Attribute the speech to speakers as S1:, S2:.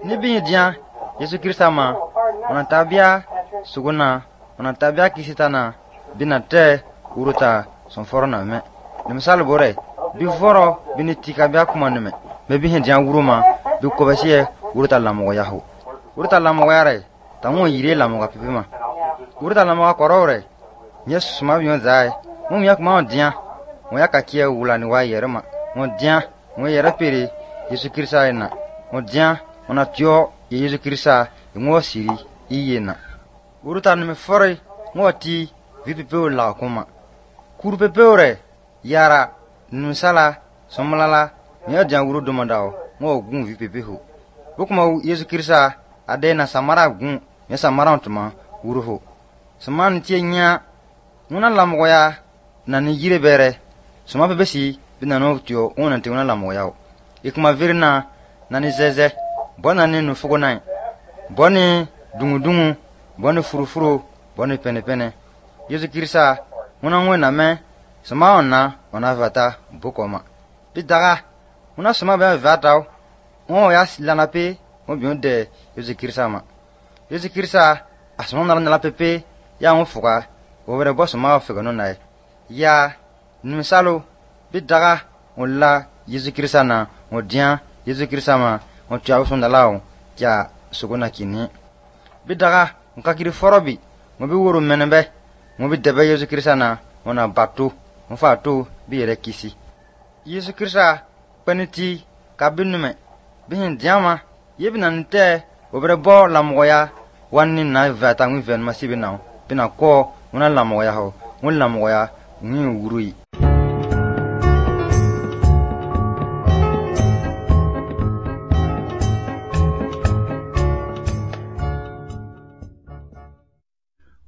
S1: ni bi dia Yesu Krista ma ona tabia suguna ona tabia kisitana binate uruta son forona me ni misal bore bi foro biniti kabia kuma ne me bi dia uruma bi ko basiye uruta lamo yahu uruta lamo yare tamo yire lamo ga pipima uruta lamo korore Yesu ma bi on zai mo mi akuma dia mo yakakie wula ni wa yerema mo dia mo yere pere Yesu Krista ina mo dia ona tio Yesu Krista ngo siri iyena uruta ni me fore ngoti vipipe la kuma kurpepe ore yara nusala somlala nya jan wuro domandao ngo gun vipipe ho bukuma Yesu Krista adena samara gun nya samara ontuma wuro ho saman tienya nguna lamoya na ni yire bere soma bebesi binano tio ngona tingona lamoya ikuma virna na ni zeze bona ni no fugonai boni dungu boni furufuru boni pene Yesu Krista ngona na me soma ona vata bukoma bidaga ngona soma be vata o ya silana pe mo bionde Yesu Krista ma Yesu Krista asoma na la pepe ya ngofuka obere boss ma fega no nai ya nimsalo bidaga wala Yesu Krista na odia Yesu Krista ma o tiawo sonda lawo ya suguna kini bidaga nkakiri forobi mo bi woro menebe mo bi debe Yesu Krista na ona batu mo fatu bi yere kisi Yesu Krista peniti kabinume bihin diama yebina nte obere bo lamoya wanni na vata ngi ven masibi na bina ko una lamoya ho un lamoya ngi wurui